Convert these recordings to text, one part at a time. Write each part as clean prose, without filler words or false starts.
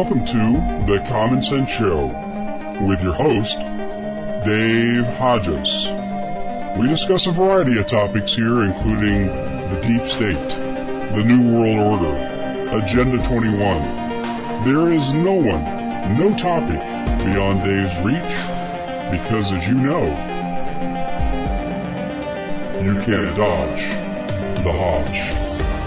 welcome to The Common Sense Show with your host, Dave Hodges. We discuss a variety of topics here, including the deep state, the New World Order, Agenda 21. There is no one, no topic beyond Dave's reach, because as you know, you can't dodge the Hodge.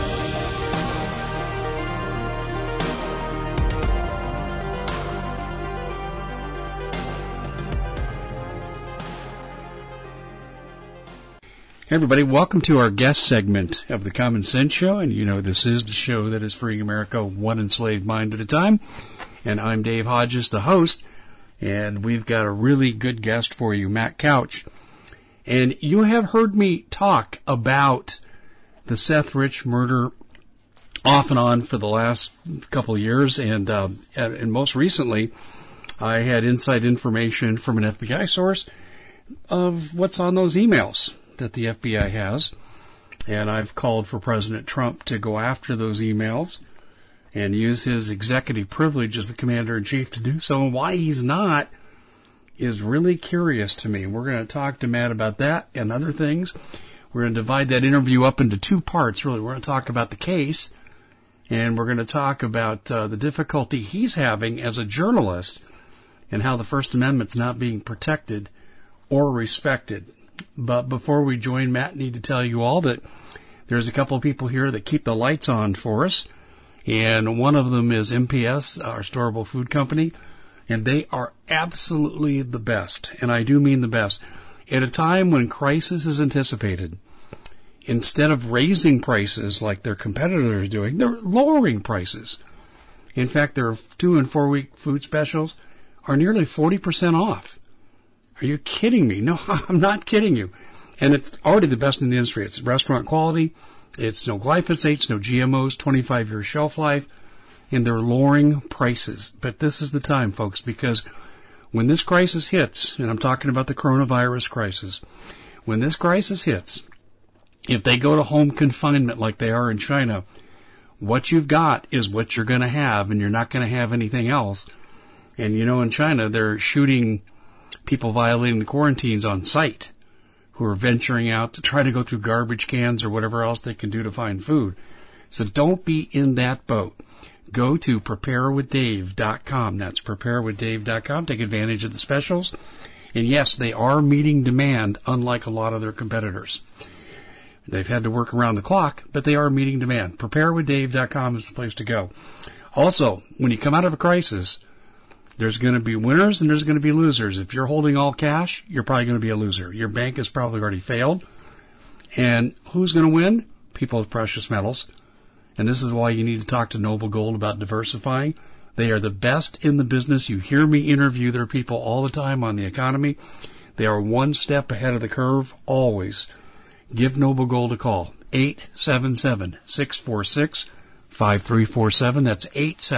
Hey everybody, welcome to our guest segment of the Common Sense Show, and you know this is the show that is freeing America one enslaved mind at a time, and I'm Dave Hodges, the host, and we've got a really good guest for you, Matt Couch, and you have heard me talk about the Seth Rich murder off and on for the last couple of years, and most recently, I had inside information from an FBI source of what's on those emails that the FBI has, and I've called for President Trump to go after those emails and use his executive privilege as the commander-in-chief to do so, and why he's not is really curious to me. We're going to talk to Matt about that and other things. We're going to divide that interview up into two parts, really. We're going to talk about the case, and we're going to talk about the difficulty he's having as a journalist and how the First Amendment's not being protected or respected. But before we join Matt, I need to tell you all that there's a couple of people here that keep the lights on for us. And one of them is MPS, our storable food company. And they are absolutely the best. And I do mean the best. At a time when crisis is anticipated, instead of raising prices like their competitors are doing, they're lowering prices. In fact, their 2 and 4 week food specials are nearly 40% off. Are you kidding me? No, I'm not kidding you. And it's already the best in the industry. It's restaurant quality. It's no glyphosates, no GMOs, 25-year shelf life, and they're lowering prices. But this is the time, folks, because when this crisis hits, and I'm talking about the coronavirus crisis, when this crisis hits, if they go to home confinement like they are in China, what you've got is what you're going to have, and you're not going to have anything else. And you know, in China, they're shooting people violating the quarantines on site who are venturing out to try to go through garbage cans or whatever else they can do to find food. So don't be in that boat. Go to preparewithdave.com. That's preparewithdave.com. Take advantage of the specials. And yes, they are meeting demand, unlike a lot of their competitors. They've had to work around the clock, but they are meeting demand. Preparewithdave.com is the place to go. Also, when you come out of a crisis, there's going to be winners and there's going to be losers. If you're holding all cash, you're probably going to be a loser. Your bank has probably already failed. And who's going to win? People with precious metals. And this is why you need to talk to Noble Gold about diversifying. They are the best in the business. You hear me interview their people all the time on the economy. They are one step ahead of the curve, always. Give Noble Gold a call. 877-646-5347. That's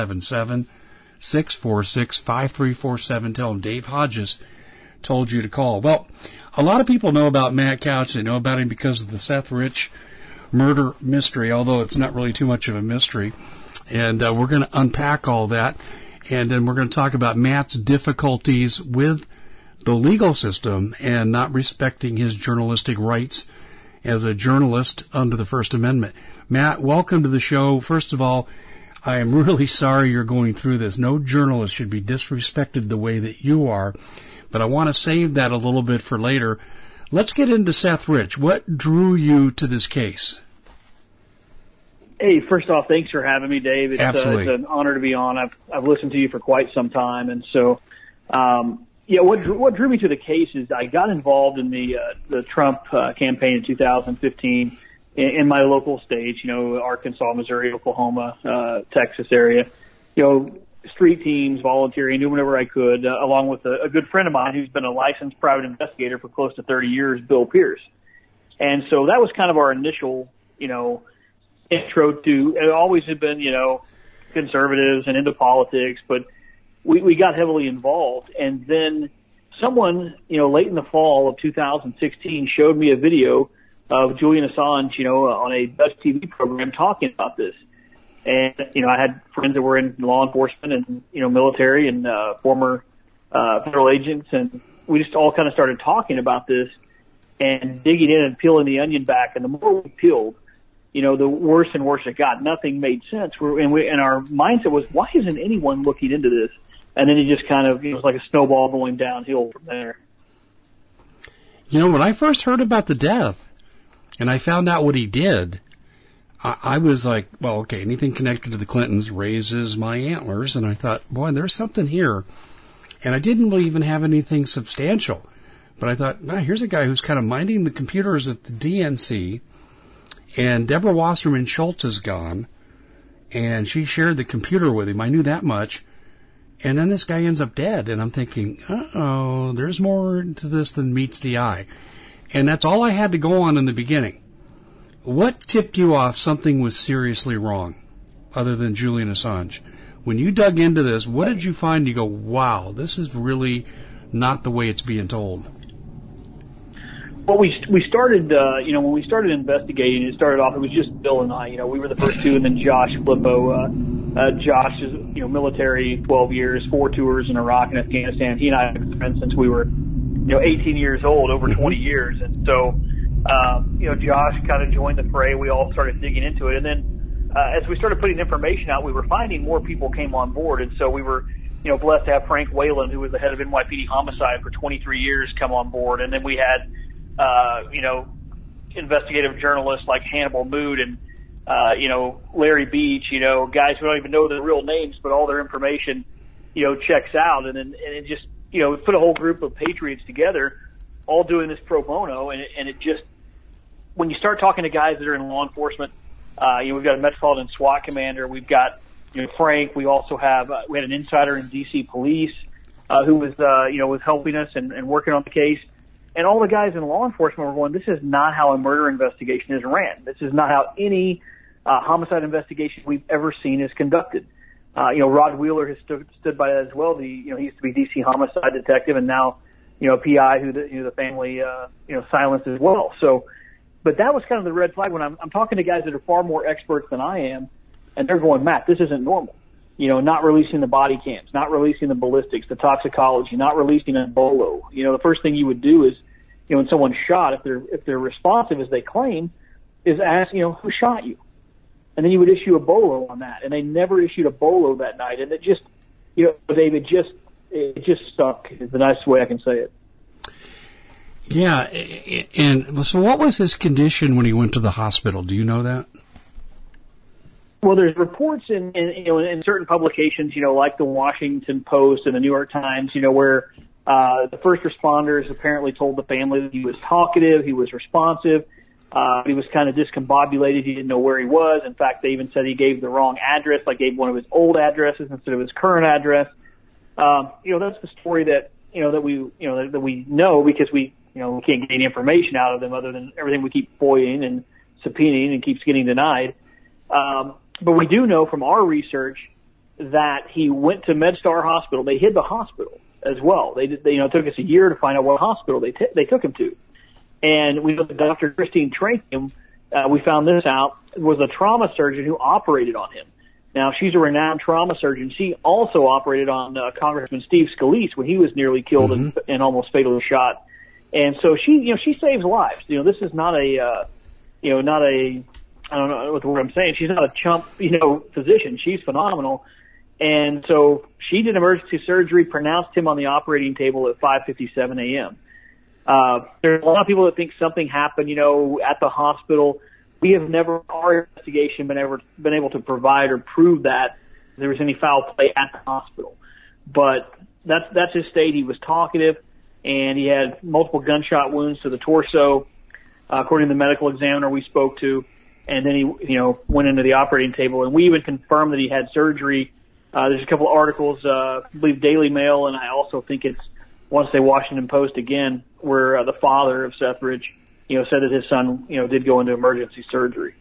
877-646-5347. Tell them Dave Hodges told you to call. Well, a lot of people know about Matt Couch. They know about him because of the Seth Rich murder mystery, although it's not really too much of a mystery. And we're going to unpack all that. And then we're going to talk about Matt's difficulties with the legal system and not respecting his journalistic rights as a journalist under the First Amendment. Matt, welcome to the show. First of all, I am really sorry you're going through this. No journalist should be disrespected the way that you are, but I want to save that a little bit for later. Let's get into Seth Rich. What drew you to this case? Hey, first off, thanks for having me, Dave. It's an honor to be on. I've listened to you for quite some time, and so what drew me to the case is I got involved in the Trump campaign in 2015. In my local states, Arkansas, Missouri, Oklahoma, Texas area, street teams, volunteering, doing whatever I could, along with a good friend of mine who's been a licensed private investigator for close to 30 years, Bill Pierce. And so that was kind of our initial, intro to, it always had been, conservatives and into politics, but we got heavily involved. And then someone, late in the fall of 2016 showed me a video of Julian Assange, on a Dutch TV program talking about this. And, I had friends that were in law enforcement and, military and, former, federal agents. And we just all kind of started talking about this and digging in and peeling the onion back. And the more we peeled, the worse and worse it got. Nothing made sense. And our mindset was, why isn't anyone looking into this? And then it just kind of, it was like a snowball going downhill from there. When I first heard about the death and I found out what he did, I was like, well, okay, anything connected to the Clintons raises my antlers. And I thought, boy, there's something here. And I didn't really even have anything substantial. But I thought, well, here's a guy who's kind of minding the computers at the DNC. And Deborah Wasserman Schultz is gone. And she shared the computer with him. I knew that much. And then this guy ends up dead. And I'm thinking, uh-oh, there's more to this than meets the eye. And that's all I had to go on in the beginning. What tipped you off something was seriously wrong, other than Julian Assange? When you dug into this, what did you find? You go, wow, this is really not the way it's being told. Well, we started, when we started investigating, it started off, it was just Bill and I. We were the first two, and then Josh Flippo. Josh is, military, 12 years, 4 tours in Iraq and Afghanistan. He and I have been friends since we were, 18 years old, over 20 years. And so, Josh kind of joined the fray. We all started digging into it. And then, as we started putting information out, we were finding more people came on board. And so we were, blessed to have Frank Whalen, who was the head of NYPD homicide for 23 years, come on board. And then we had, investigative journalists like Hannibal Mood and, Larry Beach, guys who don't even know their real names, but all their information, checks out. And it just, put a whole group of patriots together, all doing this pro bono. And it just, when you start talking to guys that are in law enforcement, we've got a Metropolitan SWAT commander. We've got, Frank. We also have, we had an insider in DC police, who was, was helping us and working on the case. And all the guys in law enforcement were going, this is not how a murder investigation is ran. This is not how any homicide investigation we've ever seen is conducted. Rod Wheeler has stood by that as well. He used to be DC homicide detective and now, PI who the family, silenced as well. So, but that was kind of the red flag when I'm talking to guys that are far more experts than I am, and they're going, Matt, this isn't normal. Not releasing the body cams, not releasing the ballistics, the toxicology, not releasing a bolo. The first thing you would do is, when someone's shot, if they're responsive as they claim, is ask, who shot you? And then you would issue a bolo on that. And they never issued a bolo that night. And it just, David, it just stuck is the nicest way I can say it. Yeah. And so what was his condition when he went to the hospital? Do you know that? Well, there's reports in certain publications, like the Washington Post and the New York Times, where the first responders apparently told the family that he was talkative, he was responsive, he was kind of discombobulated, he didn't know where he was. In fact, they even said he gave the wrong address, like gave one of his old addresses instead of his current address. That's the story that we know because we can't get any information out of them other than everything we keep FOIAing and subpoenaing and keeps getting denied. But we do know from our research that he went to MedStar Hospital. They hid the hospital as well. It took us a year to find out what hospital they took him to. And we know that Dr. Christine Trankham, we found this out, was a trauma surgeon who operated on him. Now, she's a renowned trauma surgeon. She also operated on Congressman Steve Scalise when he was nearly killed and almost fatally shot. And so she saves lives. This is not a I don't know what the word I'm saying. She's not a chump, physician. She's phenomenal. And so she did emergency surgery, pronounced him on the operating table at 5:57 a.m. There's a lot of people that think something happened, at the hospital. We have never, our investigation, been able to provide or prove that there was any foul play at the hospital. But that's his state. He was talkative, and he had multiple gunshot wounds to the torso, according to the medical examiner we spoke to. And then he, went into the operating table, and we even confirmed that he had surgery. There's a couple of articles, I believe Daily Mail, and I also think it's, once say Washington Post again, where the father of Sethridge, said that his son, did go into emergency surgery.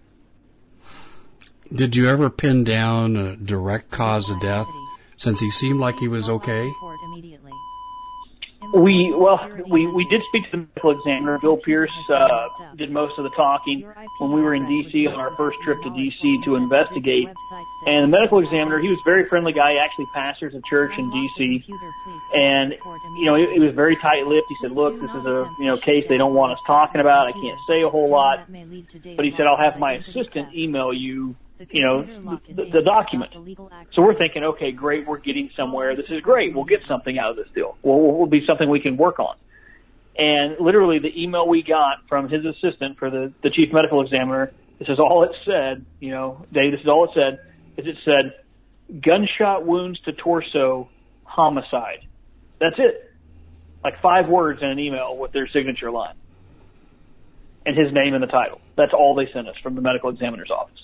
Did you ever pin down a direct cause of death, since he seemed like he was okay? We did speak to the medical examiner. Bill Pierce did most of the talking when we were in D.C. on our first trip to D.C. to investigate. And the medical examiner, he was a very friendly guy. He actually pastors a church in D.C. And, you know, it was very tight-lipped. He said, look, this is a, you know, case they don't want us talking about. I can't say a whole lot. But he said, I'll have my assistant email you, you know, the document. So we're thinking, okay, great, we're getting somewhere. This is great. We'll get something out of this deal. Will be something we can work on. And literally the email we got from his assistant for the chief medical examiner, this is all it said, you know, Dave, this is all it said, is it said, gunshot wounds to torso, homicide. That's it. Like 5 words in an email with their signature line. And his name in the title. That's all they sent us from the medical examiner's office.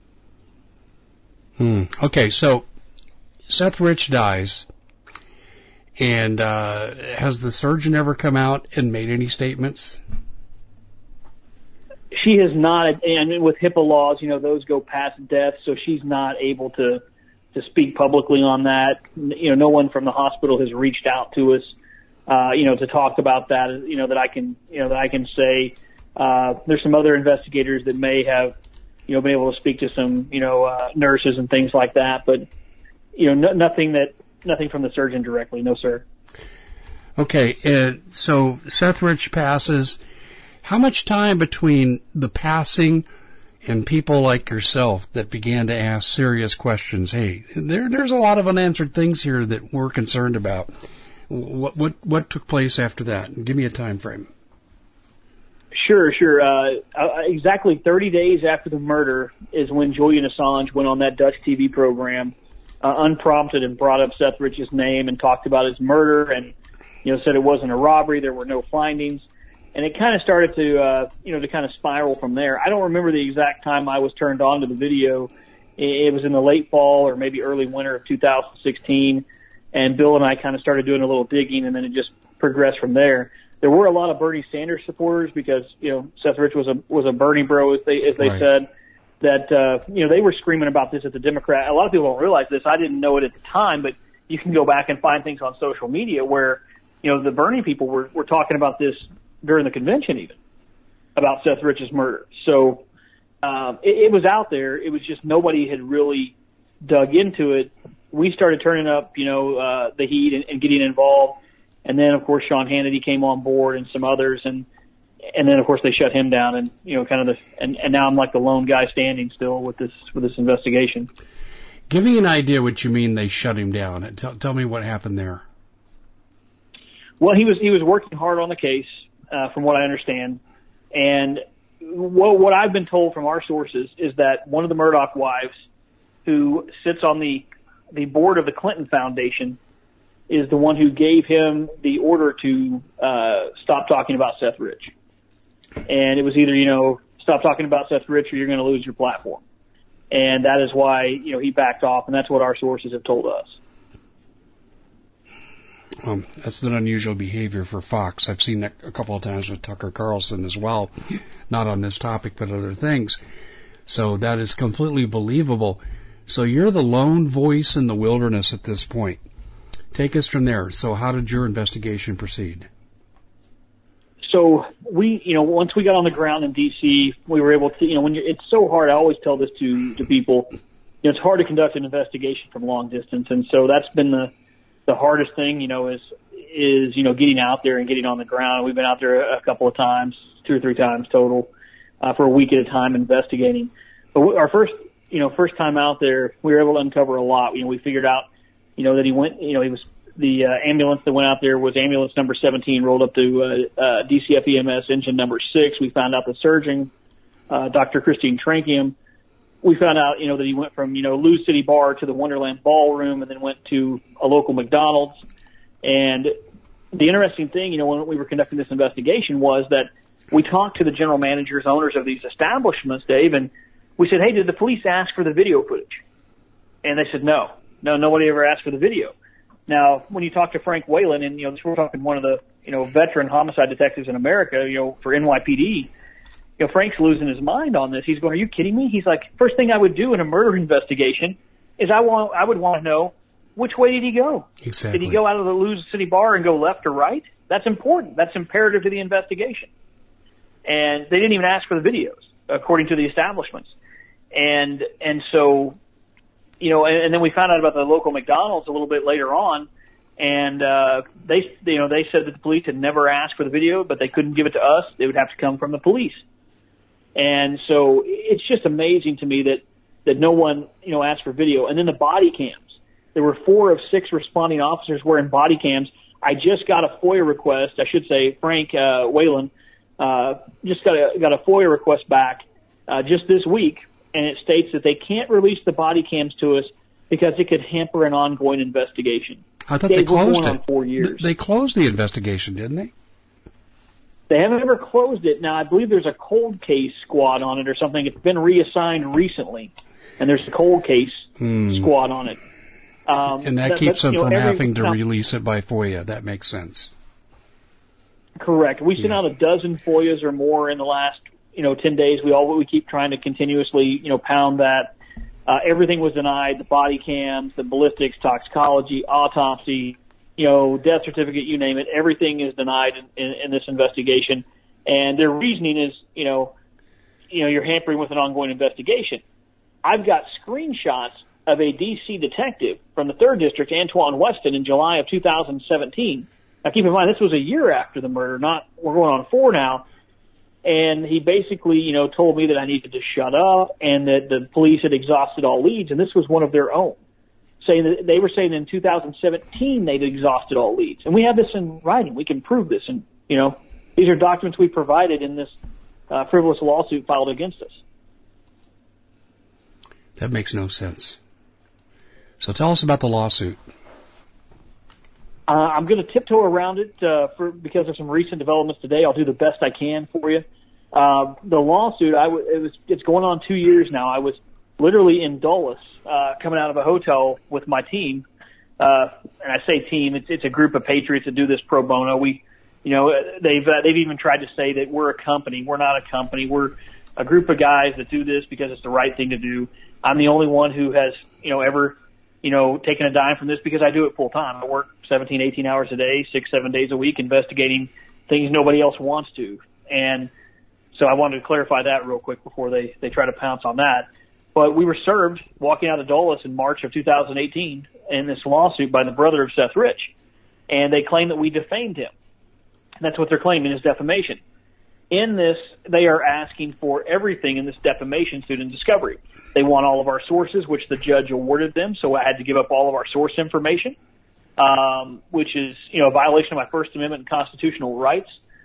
Okay, so Seth Rich dies, and has the surgeon ever come out and made any statements? She has not, and with HIPAA laws, you know, those go past death, so she's not able to speak publicly on that. You know, no one from the hospital has reached out to us, you know, to talk about that, you know, that I can say. There's some other investigators that may have, you know, been able to speak to some, you know, nurses and things like that, but, you know, nothing from the surgeon directly. No, sir. Okay. So Seth Rich passes. How much time between the passing and people like yourself that began to ask serious questions? Hey, there's a lot of unanswered things here that we're concerned about. What took place after that? Give me a time frame. Sure. Exactly 30 days after the murder is when Julian Assange went on that Dutch TV program, unprompted, and brought up Seth Rich's name and talked about his murder and, you know, said it wasn't a robbery. There were no findings. And it kind of started to, you know, to kind of spiral from there. I don't remember the exact time I was turned on to the video. It was in the late fall or maybe early winter of 2016. And Bill and I kind of started doing a little digging, and then it just progressed from there. There were a lot of Bernie Sanders supporters because, you know, Seth Rich was a Bernie bro, as they right. said, that, you know, they were screaming about this at the Democrat. A lot of people don't realize this. I didn't know it at the time, but you can go back and find things on social media where, you know, the Bernie people were talking about this during the convention even, about Seth Rich's murder. So, it was out there. It was just nobody had really dug into it. We started turning up, you know, the heat and getting involved. And then, of course, Sean Hannity came on board and some others. And then, of course, they shut him down. And, you know, kind of and now I'm like the lone guy standing still with this investigation. Give me an idea what you mean they shut him down. Tell me what happened there. Well, he was working hard on the case, from what I understand. And what I've been told from our sources is that one of the Murdaugh wives, who sits on the board of the Clinton Foundation, is the one who gave him the order to stop talking about Seth Rich. And it was either, you know, stop talking about Seth Rich or you're going to lose your platform. And that is why, you know, he backed off, and that's what our sources have told us. That's an unusual behavior for Fox. I've seen that a couple of times with Tucker Carlson as well, not on this topic but other things. So that is completely believable. So you're the lone voice in the wilderness at this point. Take us from there. So how did your investigation proceed? So we, you know, once we got on the ground in D.C., we were able to, you know, it's so hard. I always tell this to people, you know, it's hard to conduct an investigation from long distance. And so that's been the hardest thing, you know, is, you know, getting out there and getting on the ground. We've been out there a couple of times, 2 or 3 times total, for a week at a time investigating. But our first time out there, we were able to uncover a lot. You know, we figured out, you know, that he went, you know, he was, the ambulance that went out there was ambulance number 17, rolled up to DCF EMS engine number 6. We found out the surgeon, Dr. Christine Trankium. We found out, you know, that he went from, you know, Lou City Bar to the Wonderland Ballroom and then went to a local McDonald's. And the interesting thing, you know, when we were conducting this investigation was that we talked to the general managers, owners of these establishments, Dave, and we said, hey, did the police ask for the video footage? And they said, no, nobody ever asked for the video. Now, when you talk to Frank Whalen, and, you know, we're talking one of the, you know, veteran homicide detectives in America, you know, for NYPD, you know, Frank's losing his mind on this. He's going, are you kidding me? He's like, first thing I would do in a murder investigation is I would want to know which way did he go? Exactly. Did he go out of the Luz City bar and go left or right? That's important. That's imperative to the investigation. And they didn't even ask for the videos, according to the establishments. And so, you know, and then we found out about the local McDonald's a little bit later on, and they said that the police had never asked for the video, but they couldn't give it to us. They would have to come from the police. And so it's just amazing to me that no one, you know, asked for video. And then the body cams. There were 4 of 6 responding officers wearing body cams. I just got a FOIA request. I should say Frank Whalen just got a FOIA request back just this week, and it states that they can't release the body cams to us because it could hamper an ongoing investigation. I thought they closed it. On 4 years. They closed the investigation, didn't they? They haven't ever closed it. Now, I believe there's a cold case squad on it or something. It's been reassigned recently, and there's a cold case squad on it. And that keeps them from having to release it by FOIA. That makes sense. Correct. We sent out a dozen FOIAs or more in the last, 10 days. We keep trying to continuously, pound that. Everything was denied. The body cams, the ballistics, toxicology, autopsy, death certificate, you name it. Everything is denied in this investigation. And their reasoning is, you're hampering with an ongoing investigation. I've got screenshots of a D.C. detective from the 3rd District, Antoine Weston, in July of 2017. Now, keep in mind, this was a year after the murder, we're going on 4 now. And he basically, told me that I needed to shut up and that the police had exhausted all leads, and this was one of their own. They were saying in 2017 they'd exhausted all leads. And we have this in writing. We can prove this. And, these are documents we provided in this frivolous lawsuit filed against us. That makes no sense. So tell us about the lawsuit. I'm going to tiptoe around it because of some recent developments today. I'll do the best I can for you. The lawsuit, it's going on 2 years now. I was literally in Dulles, coming out of a hotel with my team. And I say team, it's a group of patriots that do this pro bono. They've even tried to say that we're a company. We're not a company. We're a group of guys that do this because it's the right thing to do. I'm the only one who has, ever, taken a dime from this because I do it full time. I work 17, 18 hours a day, 6, 7 days a week, investigating things nobody else wants to. And so I wanted to clarify that real quick before they try to pounce on that. But we were served walking out of Dulles in March of 2018 in this lawsuit by the brother of Seth Rich. And they claim that we defamed him. And that's what they're claiming is defamation. In this, they are asking for everything in this defamation suit in discovery. They want all of our sources, which the judge awarded them, so I had to give up all of our source information, which is, a violation of my First Amendment and constitutional rights.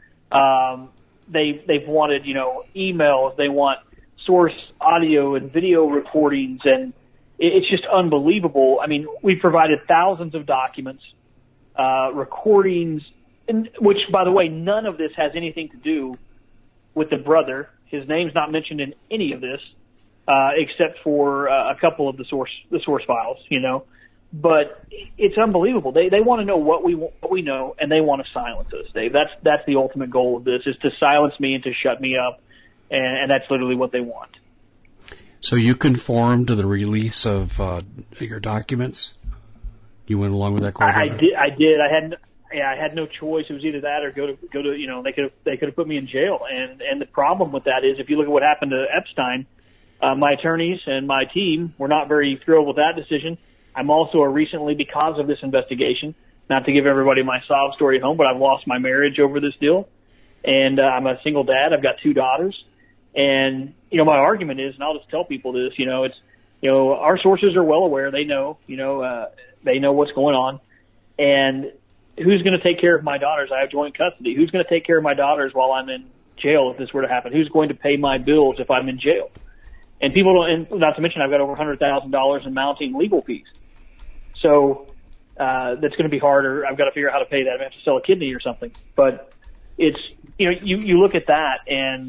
They've wanted, emails. They want source audio and video recordings, and it's just unbelievable. I mean, we've provided thousands of documents, recordings, which, by the way, none of this has anything to do with the brother. His name's not mentioned in any of this, except for a couple of the source files, But it's unbelievable. They want to know what we know, and they want to silence us, Dave. That's the ultimate goal of this, is to silence me and to shut me up, and that's literally what they want. So you conformed to the release of your documents? You went along with that court order? I did. I had no choice. It was either that or go to they could have put me in jail. And the problem with that is, if you look at what happened to Epstein, my attorneys and my team were not very thrilled with that decision. I'm also recently, because of this investigation, not to give everybody my sob story at home, but I've lost my marriage over this deal. And I'm a single dad. I've got 2 daughters. And, my argument is, and I'll just tell people this, it's, our sources are well aware. They know, they know what's going on. And who's going to take care of my daughters? I have joint custody. Who's going to take care of my daughters while I'm in jail if this were to happen? Who's going to pay my bills if I'm in jail? And people don't, and not to mention I've got over $100,000 in mounting legal fees. So, that's going to be harder. I've got to figure out how to pay that. I have to sell a kidney or something. But it's, you look at that and,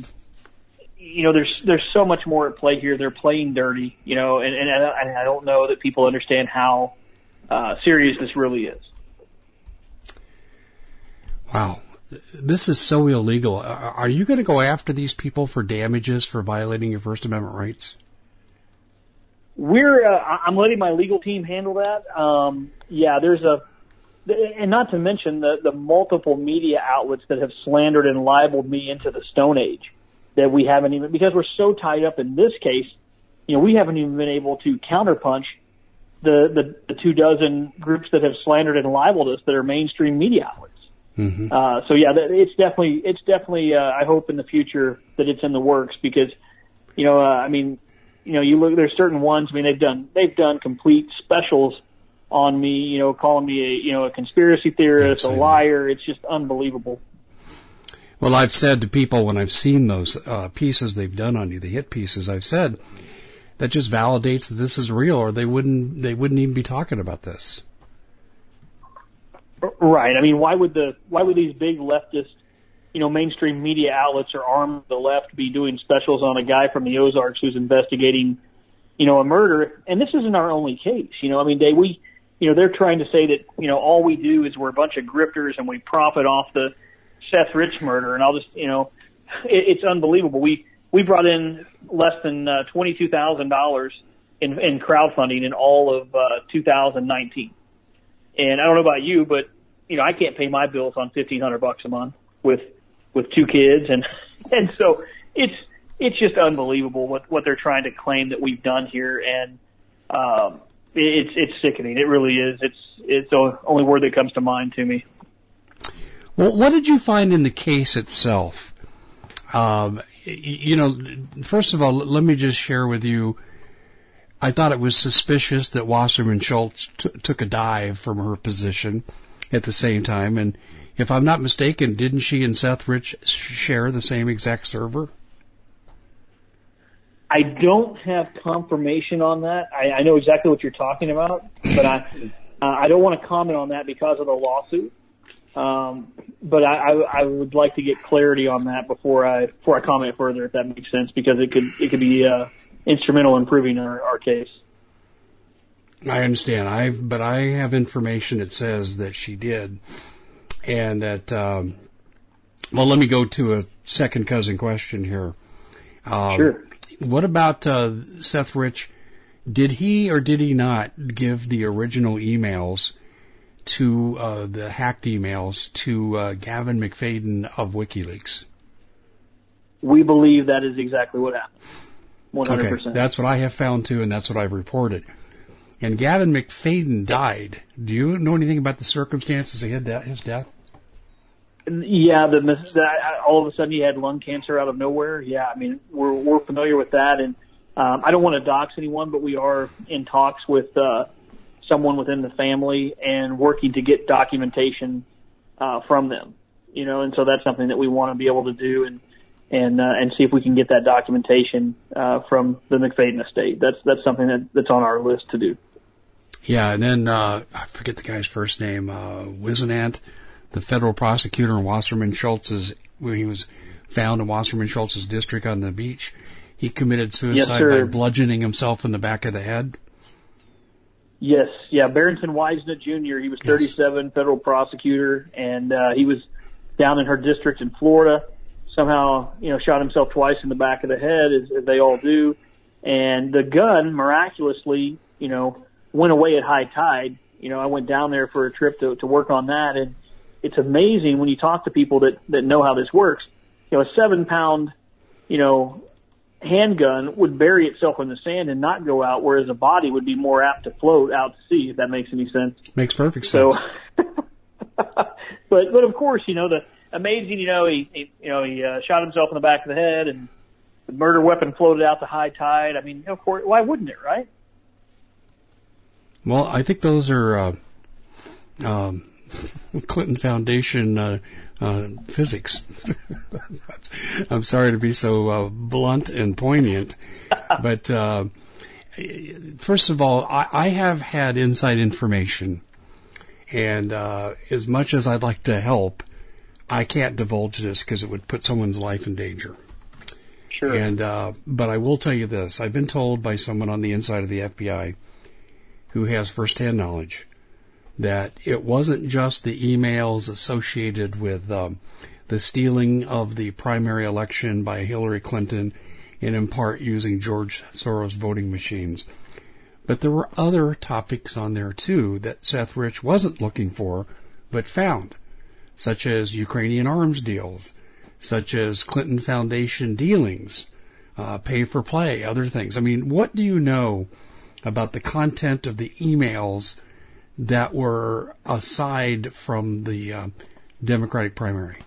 there's so much more at play here. They're playing dirty, and I don't know that people understand how, serious this really is. Wow. This is so illegal. Are you going to go after these people for damages for violating your First Amendment rights? I'm letting my legal team handle that. And not to mention the multiple media outlets that have slandered and libeled me into the Stone Age that we haven't even, because we're so tied up in this case, we haven't even been able to counterpunch the 24 groups that have slandered and libeled us that are mainstream media outlets. Mm-hmm. It's definitely, I hope in the future that it's in the works because, you look, there's certain ones, they've done complete specials on me, calling me a conspiracy theorist, a liar. It's just unbelievable. Well, I've said to people when I've seen those pieces they've done on you, the hit pieces, I've said that just validates that this is real, or they wouldn't even be talking about this. Right. Why would these big leftist, mainstream media outlets or arm of the left be doing specials on a guy from the Ozarks who's investigating, a murder? And this isn't our only case. They're trying to say that, all we do is we're a bunch of grifters and we profit off the Seth Rich murder. And I'll just, it's unbelievable. We brought in less than $22,000 in crowdfunding in all of 2019. And I don't know about you, but, I can't pay my bills on $1,500 a month with 2 kids. And so it's just unbelievable what they're trying to claim that we've done here. And, it's sickening. It really is. It's the only word that comes to mind to me. Well, what did you find in the case itself? First of all, let me just share with you, I thought it was suspicious that Wasserman Schultz took a dive from her position at the same time. And if I'm not mistaken, didn't she and Seth Rich share the same exact server? I don't have confirmation on that. I know exactly what you're talking about, but I don't want to comment on that because of the lawsuit. But I would like to get clarity on that before I comment further, if that makes sense, because it could be instrumental in proving our case. I understand. But I have information that says that she did, and that. Let me go to a second cousin question here. Sure. What about Seth Rich? Did he or did he not give the original emails to the hacked emails to Gavin McFadden of WikiLeaks? We believe that is exactly what happened. 100%. Okay, that's what I have found too, and that's what I've reported. And Gavin McFadden died. Do you know anything about the circumstances of his death? Yeah, all of a sudden he had lung cancer out of nowhere. Yeah, we're familiar with that, and I don't want to dox anyone, but we are in talks with someone within the family and working to get documentation from them. And so that's something that we want to be able to do and see if we can get that documentation from the McFadden estate. That's something that's on our list to do. Yeah, and then I forget the guy's first name, Wisenant, the federal prosecutor in Wasserman Schultz's, where he was found in Wasserman Schultz's district on the beach. He committed suicide by bludgeoning himself in the back of the head. Yes, yeah, Barrington Wisenant Jr., he was 37, federal prosecutor, and he was down in her district in Florida. Somehow, shot himself twice in the back of the head, as they all do. And the gun, miraculously, went away at high tide. I went down there for a trip to work on that, and it's amazing when you talk to people that know how this works. A 7-pound, handgun would bury itself in the sand and not go out, whereas a body would be more apt to float out to sea, if that makes any sense. Makes perfect sense. So, but of course, the amazing, he shot himself in the back of the head, and the murder weapon floated out to high tide. Of course, why wouldn't it, right? Well, I think those are Clinton Foundation physics. I'm sorry to be so blunt and poignant, but first of all, I have had inside information, and as much as I'd like to help, I can't divulge this because it would put someone's life in danger. Sure. And but I will tell you this: I've been told by someone on the inside of the FBI who has firsthand knowledge that it wasn't just the emails associated with the stealing of the primary election by Hillary Clinton and in part using George Soros voting machines. But there were other topics on there, too, that Seth Rich wasn't looking for, but found, such as Ukrainian arms deals, such as Clinton Foundation dealings, pay for play, other things. I mean, what do you know about the content of the emails that were aside from the Democratic primary?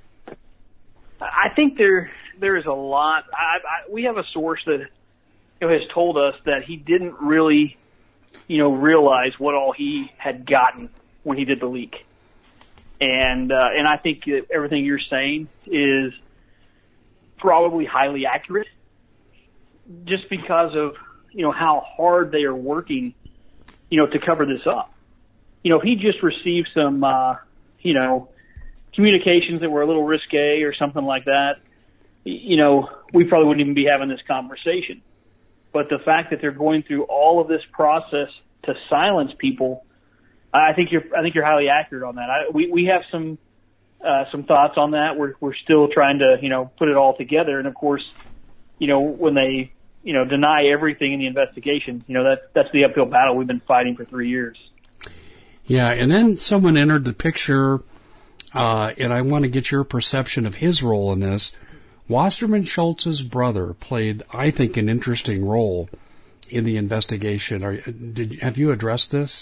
I think there is a lot. We have a source that has told us that he didn't really, realize what all he had gotten when he did the leak. And I think that everything you're saying is probably highly accurate, just because of, how hard they are working, to cover this up. If he just received some, communications that were a little risque or something like that, we probably wouldn't even be having this conversation. But the fact that they're going through all of this process to silence people, I think you're highly accurate on that. We have some thoughts on that. We're still trying to, put it all together. And of course, when they, deny everything in the investigation, that's the uphill battle we've been fighting for 3 years. Yeah. And then someone entered the picture, and I want to get your perception of his role in this. Wasserman Schultz's brother played, I think, an interesting role in the investigation. Have you addressed this?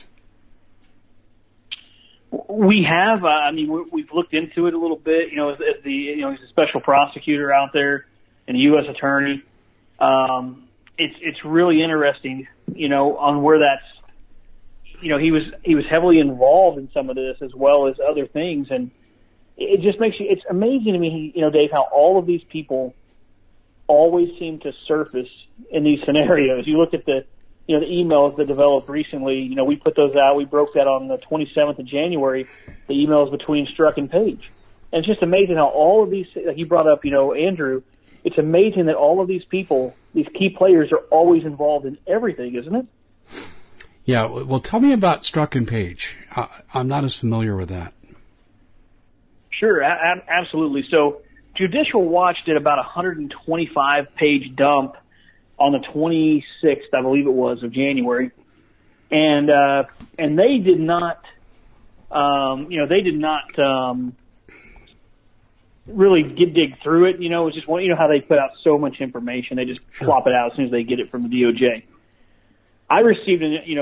We have. We've looked into it a little bit. As he's a special prosecutor out there and a U.S. attorney. It's really interesting, on where that's. He was heavily involved in some of this as well as other things, and it just makes you. It's amazing to me, Dave, how all of these people always seem to surface in these scenarios. You look at the emails that developed recently. We put those out. We broke that on the 27th of January. The emails between Strzok and Page, and it's just amazing how all of these. Like you brought up, Andrew. It's amazing that all of these people, these key players, are always involved in everything, isn't it? Yeah. Well, tell me about Strzok and Page. I'm not as familiar with that. Sure, absolutely. So Judicial Watch did about a 125-page dump on the 26th, I believe it was, of January, and they did not, really dig through it. It was just one. How they put out so much information, they just plop it out as soon as they get it from the DOJ. I received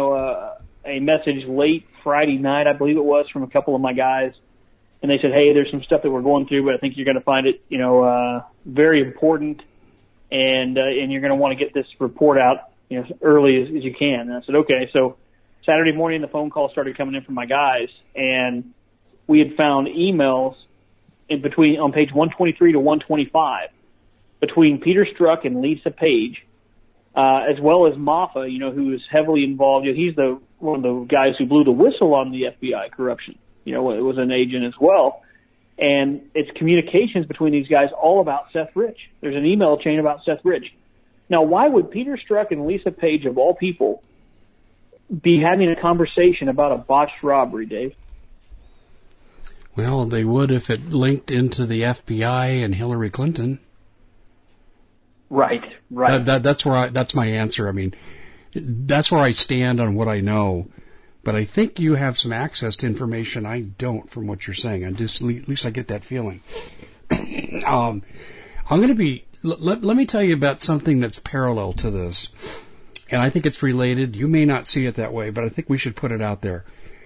a message late Friday night, I believe it was, from a couple of my guys. And they said, hey, there's some stuff that we're going through, but I think you're going to find it, very important, and you're going to want to get this report out, as early as you can. And I said, okay. So Saturday morning, the phone call started coming in from my guys, and we had found emails on page 123 to 125 between Peter Strzok and Lisa Page, as well as Moffa, who is heavily involved. He's one of the guys who blew the whistle on the FBI corruption. It was an agent as well. And it's communications between these guys all about Seth Rich. There's an email chain about Seth Rich. Now, why would Peter Strzok and Lisa Page, of all people, be having a conversation about a botched robbery, Dave? Well, they would if it linked into the FBI and Hillary Clinton. Right. That's my answer. I mean, that's where I stand on what I know. But I think you have some access to information I don't from what you're saying. At least I get that feeling. I'm going to be, let me tell you about something that's parallel to this. And I think it's related. You may not see it that way, but I think we should put it out there.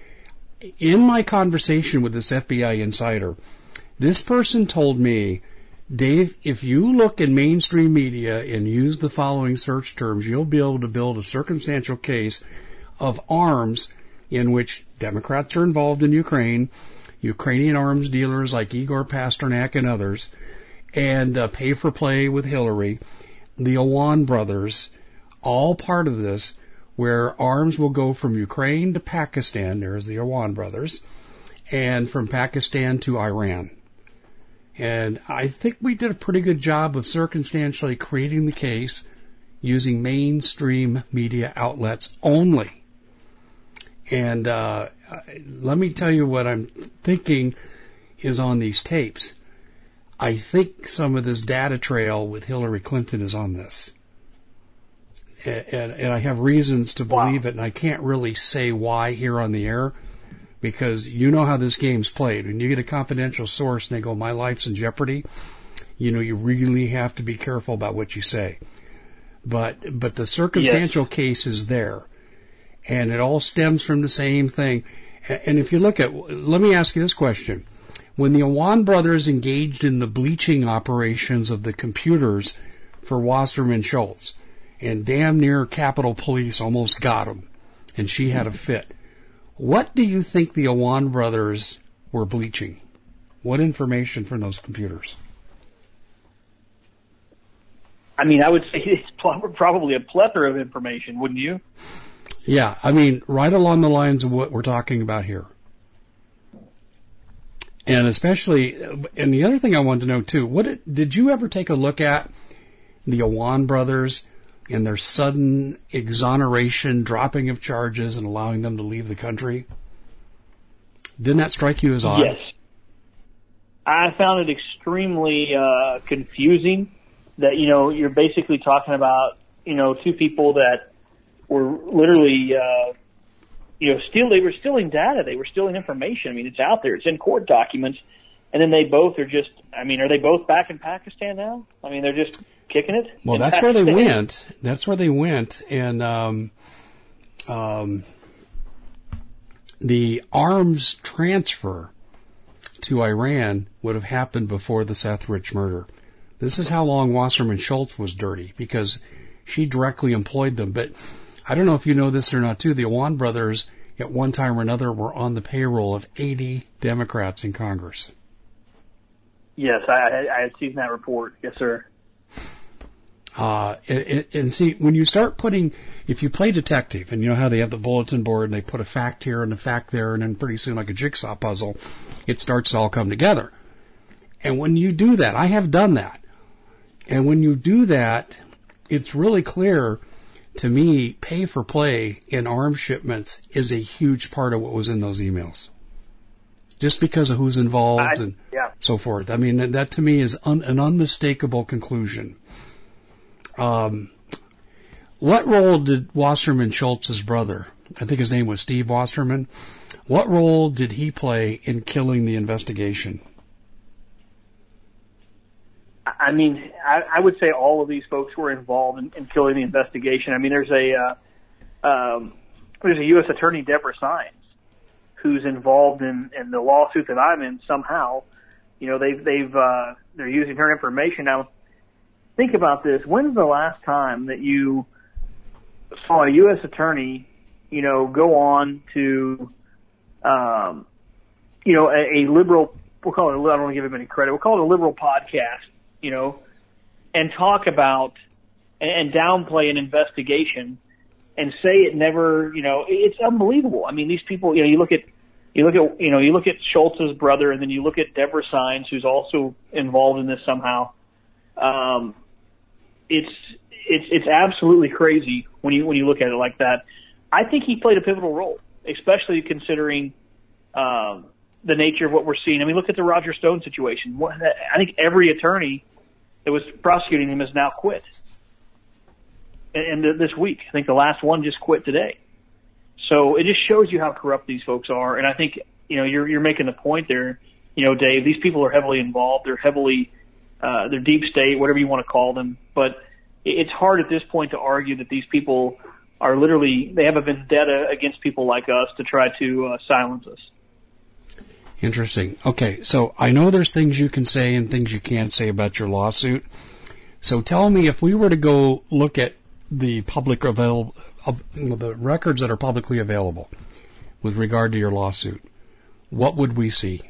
In my conversation with this FBI insider, this person told me, Dave, if you look in mainstream media and use the following search terms, you'll be able to build a circumstantial case of arms in which Democrats are involved in Ukraine, Ukrainian arms dealers like Igor Pasternak and others, and pay for play with Hillary, the Awan brothers, all part of this, where arms will go from Ukraine to Pakistan, there's the Awan brothers, and from Pakistan to Iran. And I think we did a pretty good job of circumstantially creating the case using mainstream media outlets only. And let me tell you what I'm thinking is on these tapes. I think some of this data trail with Hillary Clinton is on this. and I have reasons to believe it, and I can't really say why here on the air, because you know how this game's played. When you get a confidential source and they go, my life's in jeopardy, you really have to be careful about what you say. But the circumstantial case is there, and it all stems from the same thing. And if you look at, let me ask you this question. When the Awan brothers engaged in the bleaching operations of the computers for Wasserman Schultz, and damn near Capitol Police almost got him, and she had a fit, what do you think the Awan brothers were bleaching? What information from those computers? I mean, I would say it's probably a plethora of information, wouldn't you? Yeah, I mean, right along the lines of what we're talking about here. And especially, and the other thing I wanted to know too, did you ever take a look at the Awan brothers and their sudden exoneration, dropping of charges, and allowing them to leave the country? Didn't that strike you as odd? Yes. I found it extremely confusing that, you're basically talking about, two people that were literally, they were stealing data. They were stealing information. I mean, it's out there. It's in court documents. And then they both are just, are they both back in Pakistan now? I mean, they're just kicking it? Well, that's where they went. That's where they went. And the arms transfer to Iran would have happened before the Seth Rich murder. This is how long Wasserman Schultz was dirty, because she directly employed them. But I don't know if you know this or not, too. The Awan brothers, at one time or another, were on the payroll of 80 Democrats in Congress. Yes, I had seen that report. Yes, sir. And see, when you start putting, if you play detective, and you know how they have the bulletin board, and they put a fact here and a fact there, and then pretty soon, like a jigsaw puzzle, it starts to all come together. And when you do that, I have done that. And when you do that, it's really clear to me, pay for play in arms shipments is a huge part of what was in those emails. Just because of who's involved and so forth. I mean, that to me is an unmistakable conclusion. What role did Wasserman Schultz's brother, I think his name was Steve Wasserman, what role did he play in killing the investigation? I mean, I would say all of these folks were involved in killing the investigation. I mean, there's a U.S. Attorney, Deborah Sines, who's involved in the lawsuit that I'm in somehow. They're using her information. Now, think about this. When's the last time that you saw a U.S. attorney, go on to, a liberal, we'll call it, I don't want to give him any credit, we'll call it a liberal podcast, and talk about and downplay an investigation and say it never, it's unbelievable. I mean, these people, you look at Schultz's brother, and then you look at Deborah Sines, who's also involved in this somehow. It's absolutely crazy when you look at it like that. I think he played a pivotal role, especially considering the nature of what we're seeing. I mean, look at the Roger Stone situation. I think every attorney that was prosecuting him has now quit. And this week, I think the last one just quit today. So it just shows you how corrupt these folks are. And I think, you're making the point there, Dave, these people are heavily involved. They're heavily, they're deep state, whatever you want to call them. But it's hard at this point to argue that these people are literally, they have a vendetta against people like us to try to silence us. Interesting. Okay, so I know there's things you can say and things you can't say about your lawsuit. So tell me, if we were to go look at the public available, the records that are publicly available with regard to your lawsuit, what would we see?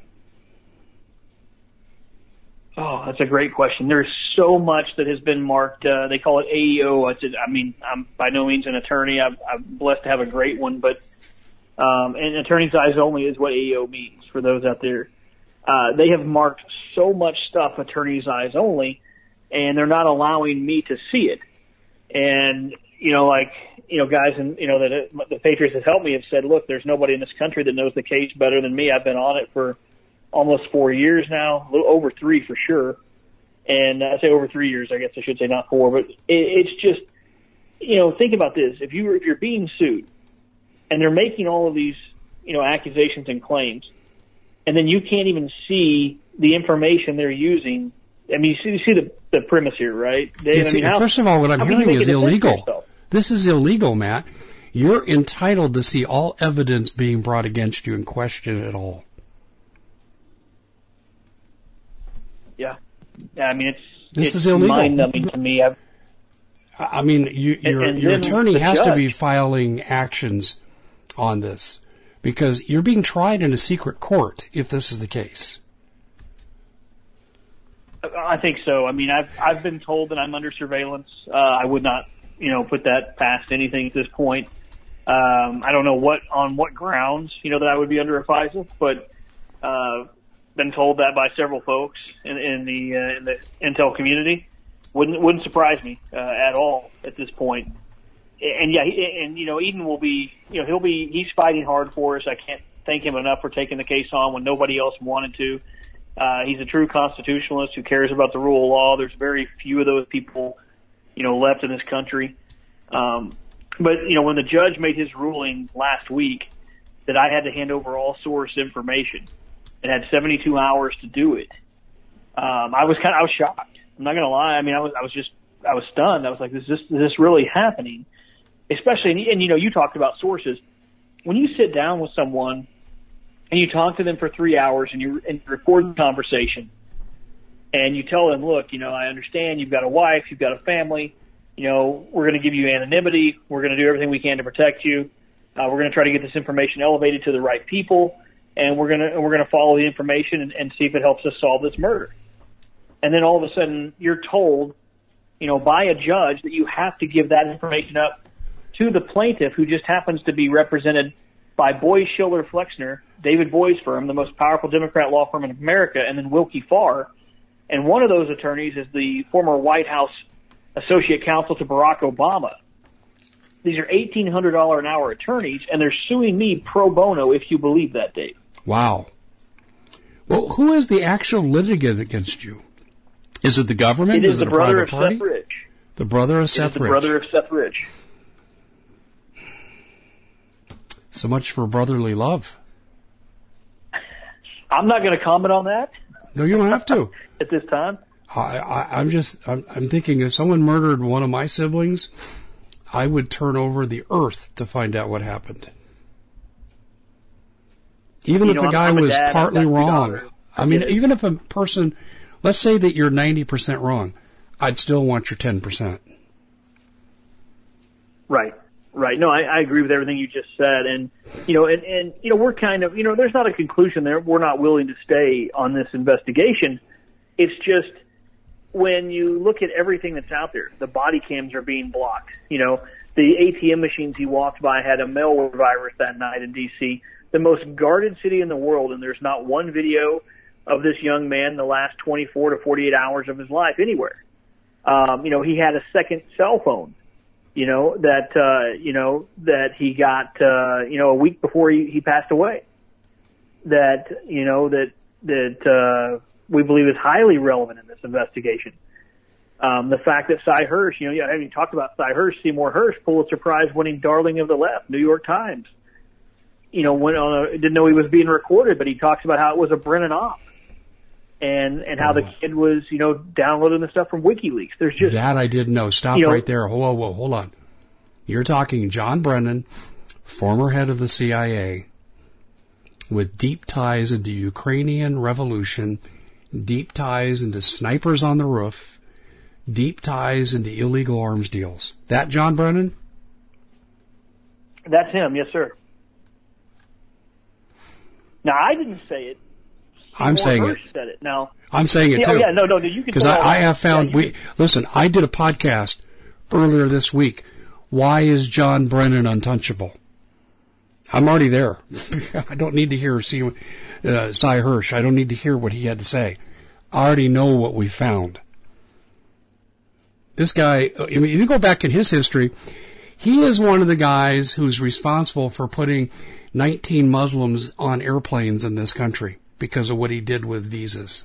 Oh, that's a great question. There's so much that has been marked. They call it AEO. I'm by no means an attorney. I'm blessed to have a great one, but and attorney's eyes only is what AEO means for those out there. They have marked so much stuff attorney's eyes only, and they're not allowing me to see it. And guys and that the Patriots have helped me have said, look, there's nobody in this country that knows the case better than me. I've been on it for almost 4 years now, a little over 3 for sure. And I say over 3 years, I guess I should say, not 4, but it's just, think about this. If you're being sued and they're making all of these, accusations and claims, and then you can't even see the information they're using. I mean, you see the premise here, right, Dave? First of all, what I'm hearing is illegal. This is illegal, Matt. You're entitled to see all evidence being brought against you and question it all. Yeah. I mean, it's illegal. Mind-numbing to me. Your attorney has to be filing actions on this because you're being tried in a secret court if this is the case. I think so. I mean, I've been told that I'm under surveillance. I would not, put that past anything at this point. I don't know on what grounds, that I would be under a FISA, but been told that by several folks in the intel community. Wouldn't surprise me at all at this point. And yeah, Eden will be, he's fighting hard for us. I can't thank him enough for taking the case on when nobody else wanted to. He's a true constitutionalist who cares about the rule of law. There's very few of those people, left in this country. But when the judge made his ruling last week that I had to hand over all source information and had 72 hours to do it, I was shocked. I'm not going to lie. I mean, I was stunned. I was like, is this really happening? Especially, and you talked about sources. When you sit down with someone and you talk to them for 3 hours and you record the conversation and you tell them, look, I understand you've got a wife, you've got a family, we're going to give you anonymity. We're going to do everything we can to protect you. We're going to try to get this information elevated to the right people, and we're going to follow the information and see if it helps us solve this murder. And then all of a sudden you're told, by a judge that you have to give that information up to the plaintiff, who just happens to be represented by Boies Schiller Flexner, David Boies' firm, the most powerful Democrat law firm in America, and then Wilkie Farr. And one of those attorneys is the former White House associate counsel to Barack Obama. These are $1,800 an hour attorneys, and they're suing me pro bono, if you believe that, Dave. Wow. Well, who is the actual litigant against you? Is it the government? It is the brother of party? Seth Rich. The brother of Seth Rich. The brother of Seth Rich. So much for brotherly love. I'm not going to comment on that. No, you don't have to. At this time. I'm thinking if someone murdered one of my siblings, I would turn over the earth to find out what happened. Even if the guy was partly wrong. I mean, even if a person, let's say that you're 90% wrong, I'd still want your 10%. Right. No, I agree with everything you just said. And we're kind of, there's not a conclusion there. We're not willing to stay on this investigation. It's just when you look at everything that's out there, the body cams are being blocked. The ATM machines he walked by had a malware virus that night in D.C., the most guarded city in the world, and there's not one video of this young man the last 24 to 48 hours of his life anywhere. He had a second cell phone, that he got, a week before he passed away. That we believe is highly relevant in this investigation. The fact that Cy Hirsch, I haven't even talked about Cy Hirsch, Seymour Hirsch, Pulitzer Prize winning darling of the left, New York Times. Went on didn't know he was being recorded, but he talks about how it was a Brennan op. And how the kid was, downloading the stuff from WikiLeaks. There's just that I didn't know. Stop right there. Whoa, hold on. You're talking John Brennan, former head of the CIA, with deep ties into Ukrainian revolution, deep ties into snipers on the roof, deep ties into illegal arms deals. That John Brennan? That's him, yes, sir. Now, I didn't say it. I'm saying it. Said it. Now, I'm saying it too. Oh, yeah, no, you can. Because I have found, listen, I did a podcast earlier this week. Why is John Brennan untouchable? I'm already there. I don't need to hear Cy Hirsch. I don't need to hear what he had to say. I already know what we found. This guy, if you go back in his history, he is one of the guys who's responsible for putting 19 Muslims on airplanes in this country because of what he did with visas.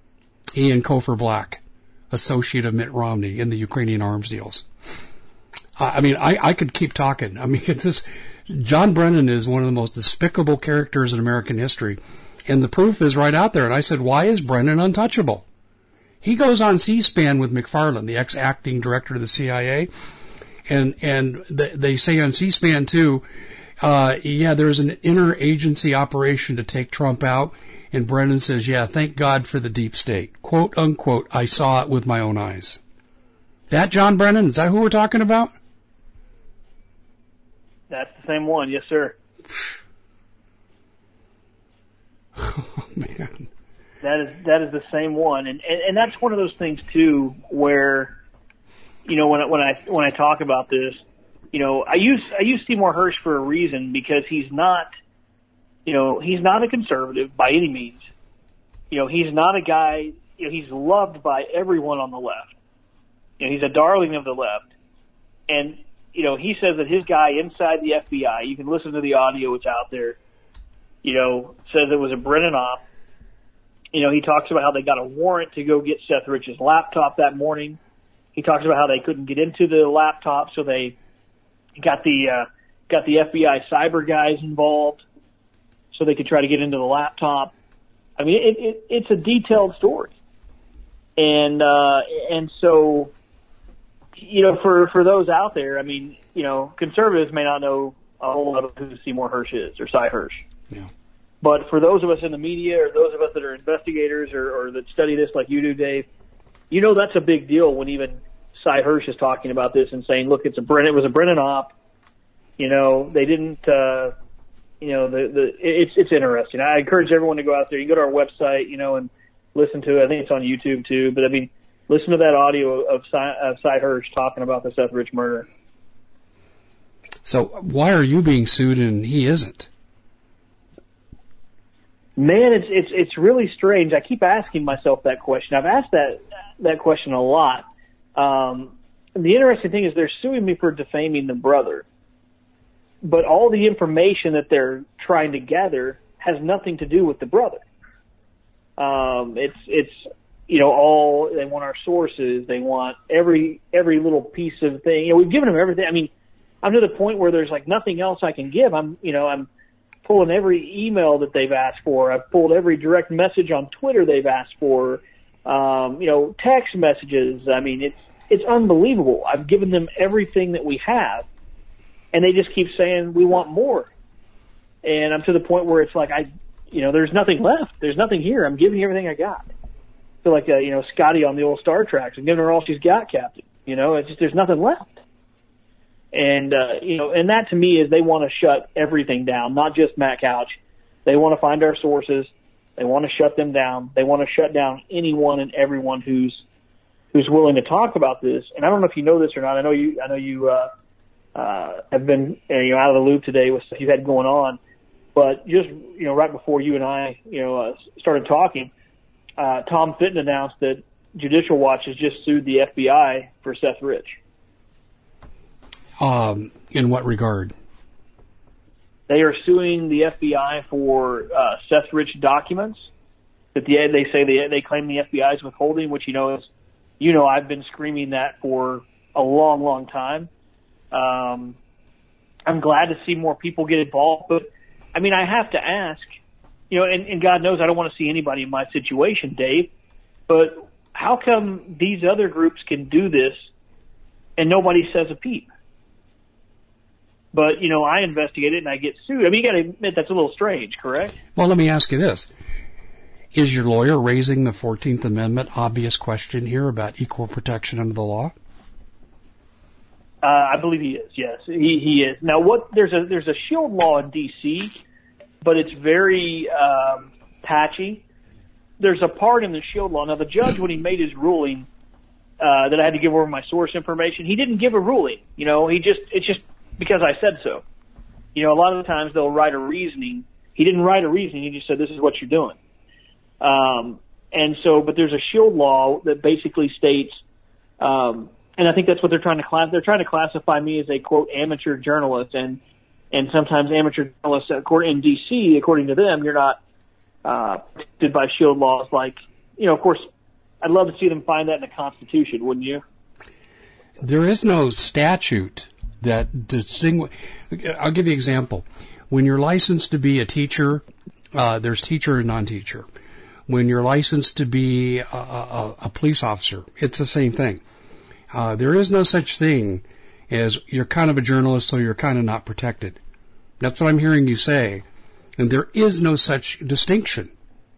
He and Cofer Black, associate of Mitt Romney in the Ukrainian arms deals. I mean, I could keep talking. I mean, it's just, John Brennan is one of the most despicable characters in American history. And the proof is right out there. And I said, why is Brennan untouchable? He goes on C-SPAN with McFarlane, the ex-acting director of the CIA. And they say on C-SPAN too, there's an interagency operation to take Trump out. And Brennan says, yeah, thank God for the deep state. Quote, unquote, I saw it with my own eyes. That John Brennan, is that who we're talking about? That's the same one, yes, sir. Oh, man. That is the same one, and that's one of those things too, where, you know, when I talk about this, you know, I use Seymour Hersh for a reason, because he's not a conservative by any means. You know, he's not a guy. You know, he's loved by everyone on the left. You know, he's a darling of the left, and you know, he says that his guy inside the FBI, you can listen to the audio, it's out there, you know, says it was a Brennan op. You know, he talks about how they got a warrant to go get Seth Rich's laptop that morning. He talks about how they couldn't get into the laptop, so they got the FBI cyber guys involved so they could try to get into the laptop. I mean, it's a detailed story. And so, you know, for those out there, I mean, you know, conservatives may not know a whole lot of who Seymour Hersh is, or Cy Hersh. Yeah. But for those of us in the media, or those of us that are investigators, or that study this like you do, Dave, you know that's a big deal when even Cy Hersh is talking about this and saying, look, it was a Brennan op. You know, they didn't, you know, it's interesting. I encourage everyone to go out there. You go to our website, you know, and listen to it. I think it's on YouTube too. But I mean, listen to that audio of Cy Hersh talking about the Seth Rich murder. So why are you being sued and he isn't? Man, it's really strange. I keep asking myself that question. I've asked that question a lot. The interesting thing is they're suing me for defaming the brother, but all the information that they're trying to gather has nothing to do with the brother. It's you know, all they want our sources. They want every little piece of thing. You know, we've given them everything. I mean, I'm to the point where there's like nothing else I can give. I'm pulling every email that they've asked for. I've pulled every direct message on Twitter they've asked for. You know, text messages. I mean, it's unbelievable. I've given them everything that we have, and they just keep saying we want more. And I'm to the point where it's like there's nothing left. There's nothing here. I'm giving you everything I got. I feel like you know, Scotty on the old Star Trek. I'm giving her all she's got, Captain. You know, it's just there's nothing left. And, you know, and that to me is they want to shut everything down, not just Matt Couch. They want to find our sources. They want to shut them down. They want to shut down anyone and everyone who's willing to talk about this. And I don't know if you know this or not. I know you have been, you know, out of the loop today with stuff you had going on. But just, you know, right before you and I, you know, started talking, Tom Fitton announced that Judicial Watch has just sued the FBI for Seth Rich. In what regard? They are suing the FBI for Seth Rich documents that they say they claim the FBI is withholding, which I've been screaming that for a long, long time. I'm glad to see more people get involved, but I mean, I have to ask, you know, and God knows I don't want to see anybody in my situation, Dave, but how come these other groups can do this and nobody says a peep? But, you know, I investigate it and I get sued. I mean, you got to admit that's a little strange, correct? Well, let me ask you this. Is your lawyer raising the 14th Amendment obvious question here about equal protection under the law? I believe he is, yes. He is. Now, there's a shield law in D.C., but it's very patchy. There's a part in the shield law. Now, the judge, when he made his ruling that I had to give over my source information, he didn't give a ruling. You know, it's just because I said so. You know, a lot of the times they'll write a reasoning. He didn't write a reasoning. He just said, this is what you're doing. But there's a shield law that basically states, and I think that's what they're trying to they're trying to classify me as a, quote, amateur journalist. And sometimes amateur journalists, in D.C., according to them, you're not protected by shield laws. Like, you know, of course, I'd love to see them find that in the Constitution, wouldn't you? There is no statute that distinguish. I'll give you an example. When you're licensed to be a teacher, there's teacher and non-teacher. When you're licensed to be a police officer, it's the same thing. There is no such thing as you're kind of a journalist, so you're kind of not protected. That's what I'm hearing you say. And there is no such distinction.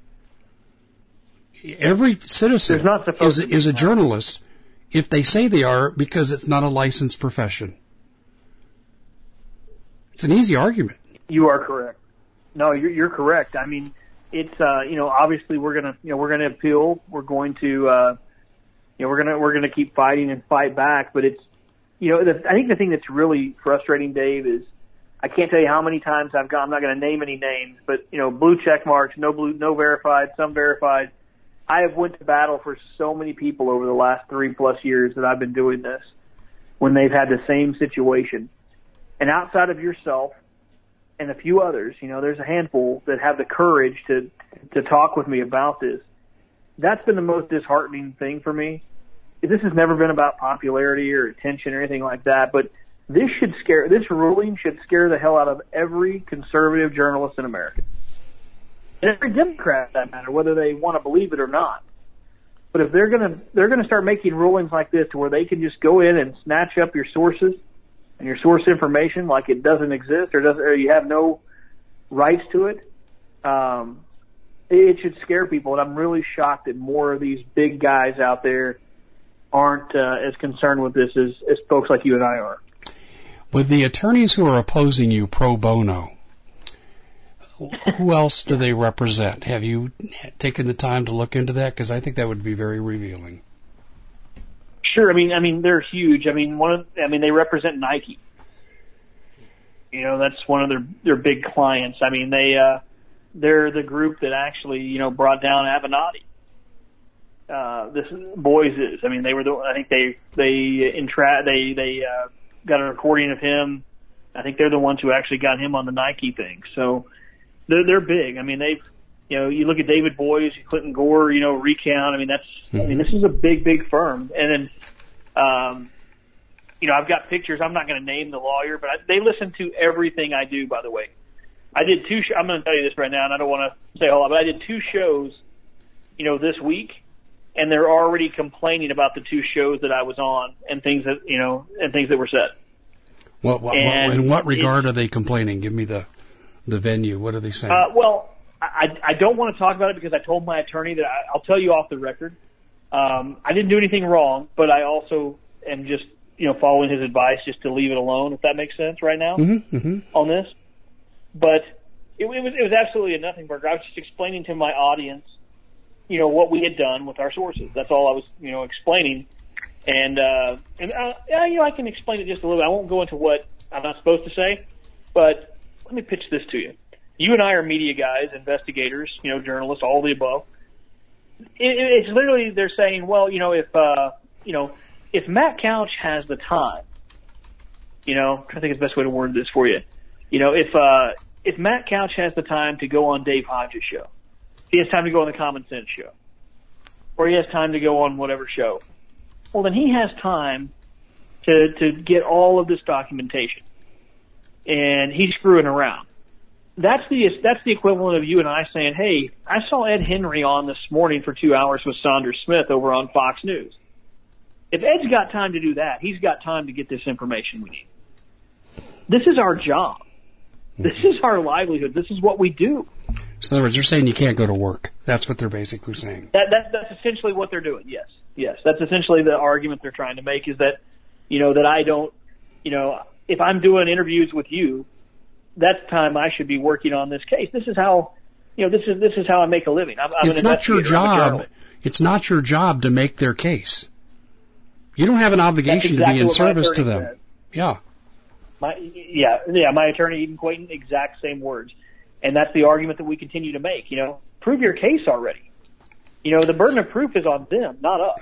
Every citizen is a journalist if they say they are, because it's not a licensed profession. It's an easy argument. You are correct. No, you're correct. I mean, it's obviously we're gonna appeal. We're going to we're gonna keep fighting and fight back. But it's I think the thing that's really frustrating, Dave, is I can't tell you how many times I've gone. I'm not going to name any names, but blue check marks, no verified, some verified. I have went to battle for so many people over the last 3+ years that I've been doing this when they've had the same situation. And outside of yourself and a few others, there's a handful that have the courage to talk with me about this. That's been the most disheartening thing for me. This has never been about popularity or attention or anything like that, but this ruling should scare the hell out of every conservative journalist in America. And every Democrat, for that matter, whether they want to believe it or not. But if they're gonna start making rulings like this to where they can just go in and snatch up your sources and your source information like it doesn't exist or you have no rights to it, it should scare people. And I'm really shocked that more of these big guys out there aren't as concerned with this as folks like you and I are. With the attorneys who are opposing you pro bono, who else do they represent? Have you taken the time to look into that? Because I think that would be very revealing. Sure. I mean, they're huge. They represent Nike. That's one of their big clients. I mean, they're the group that actually, brought down Avenatti. This Boys is. I mean, they were I think they got a recording of him. I think they're the ones who actually got him on the Nike thing. So they're big. I mean, they've, you look at David Boies, Clinton Gore, recount. I mean, this is a big firm. And then, I've got pictures. I'm not going to name the lawyer, but they listen to everything I do, by the way. I did I'm going to tell you this right now, and I don't want to say a whole lot, but I did 2 shows, this week, and they're already complaining about the 2 shows that I was on and things that were said. In what regard are they complaining? Give me the venue. What are they saying? Well, I don't want to talk about it because I told my attorney that I'll tell you off the record. I didn't do anything wrong, but I also am just, following his advice just to leave it alone, if that makes sense right now on this. But it was absolutely a nothing burger. I was just explaining to my audience, what we had done with our sources. That's all I was, explaining. And I can explain it just a little bit. I won't go into what I'm not supposed to say, but let me pitch this to you. You and I are media guys, investigators, journalists, all the above. It's literally, they're saying, well, if Matt Couch has the time, I'm trying to think of the best way to word this for you. If Matt Couch has the time to go on Dave Hodges' show, he has time to go on the Common Sense show, or he has time to go on whatever show, well, then he has time to get all of this documentation, and he's screwing around. That's the equivalent of you and I saying, hey, I saw Ed Henry on this morning for 2 hours with Saunders Smith over on Fox News. If Ed's got time to do that, he's got time to get this information we need. This is our job. This is our livelihood. This is what we do. So in other words, they're saying you can't go to work. That's what they're basically saying. That's essentially what they're doing, yes. Yes, that's essentially the argument they're trying to make, is that, that I don't, if I'm doing interviews with you, that's time I should be working on this case. This is how, this is how I make a living. It's not your job. It's not your job to make their case. You don't have an obligation to be in service to them. Said. Yeah. My attorney, Eden Quayton, exact same words. And that's the argument that we continue to make. Prove your case already. The burden of proof is on them, not us.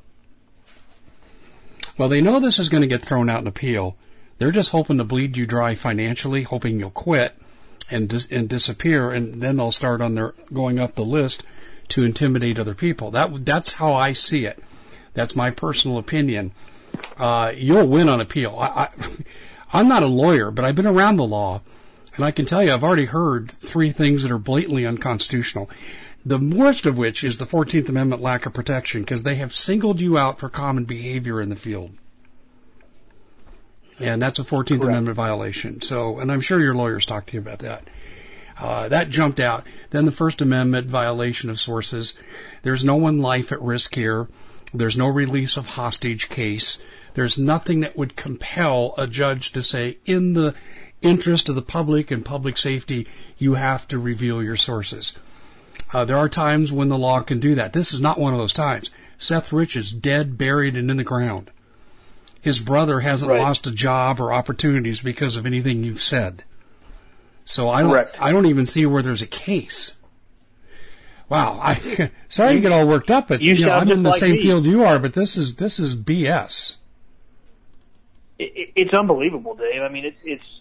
Well, they know this is going to get thrown out in appeal. They're just hoping to bleed you dry financially, hoping you'll quit and disappear, and then they'll start on their going up the list to intimidate other people. That's how I see it. That's my personal opinion. you'll win on appeal. I'm not a lawyer, but I've been around the law, and I can tell you I've already heard 3 things that are blatantly unconstitutional. The worst of which is the 14th Amendment lack of protection, because they have singled you out for common behavior in the field. And that's a 14th Correct. Amendment violation. So, and I'm sure your lawyers talked to you about that. That jumped out. Then the First Amendment violation of sources. There's no one life at risk here. There's no release of hostage case. There's nothing that would compel a judge to say, in the interest of the public and public safety, you have to reveal your sources. There are times when the law can do that. This is not one of those times. Seth Rich is dead, buried, and in the ground. His brother hasn't lost a job or opportunities because of anything you've said. So I don't even see where there's a case. Wow, sorry to get all worked up, but I'm in the same field you are, but this is BS. It's unbelievable, Dave. I mean,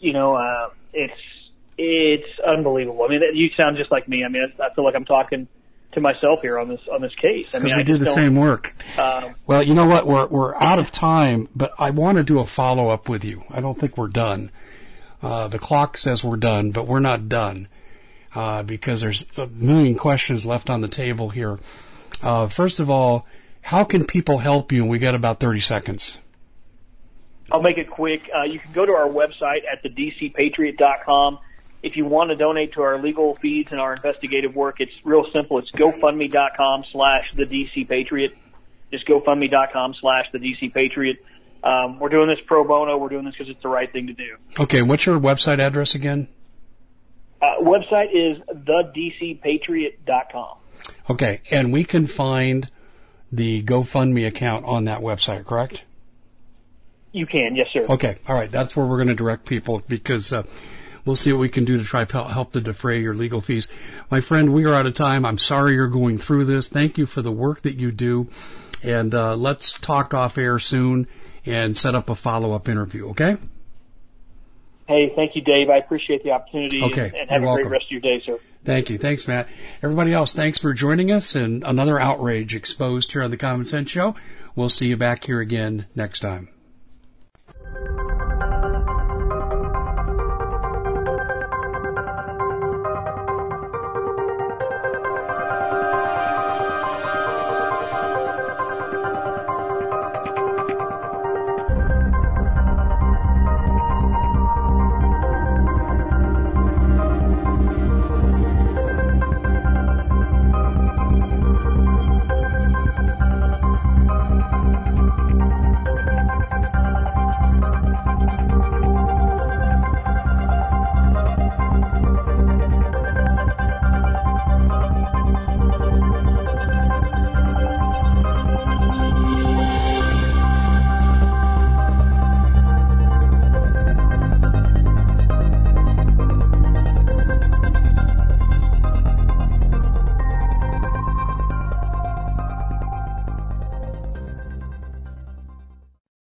it's unbelievable. I mean, you sound just like me. I mean, I feel like I'm talking to myself here on this case. Because we do the same work. Well, you know what? We're out of time, but I want to do a follow-up with you. I don't think we're done. The clock says we're done, but we're not done, because there's a million questions left on the table here. First of all, how can people help you? And we got about 30 seconds. I'll make it quick. You can go to our website at thedcpatriot.com. If you want to donate to our legal fees and our investigative work, it's real simple. It's GoFundMe.com/thedcpatriot. Just GoFundMe.com/thedcpatriot. We're doing this pro bono. We're doing this because it's the right thing to do. Okay, what's your website address again? Website is thedcpatriot.com. Okay, and we can find the GoFundMe account on that website, correct? You can, yes, sir. Okay, all right. That's where we're going to direct people, because we'll see what we can do to try to help to defray your legal fees. My friend, we are out of time. I'm sorry you're going through this. Thank you for the work that you do, and let's talk off air soon and set up a follow-up interview, okay? Hey, thank you, Dave. I appreciate the opportunity, okay, and have a great rest of your day, sir. Thank you. Thanks, Matt. Everybody else, thanks for joining us, and another outrage exposed here on the Common Sense Show. We'll see you back here again next time.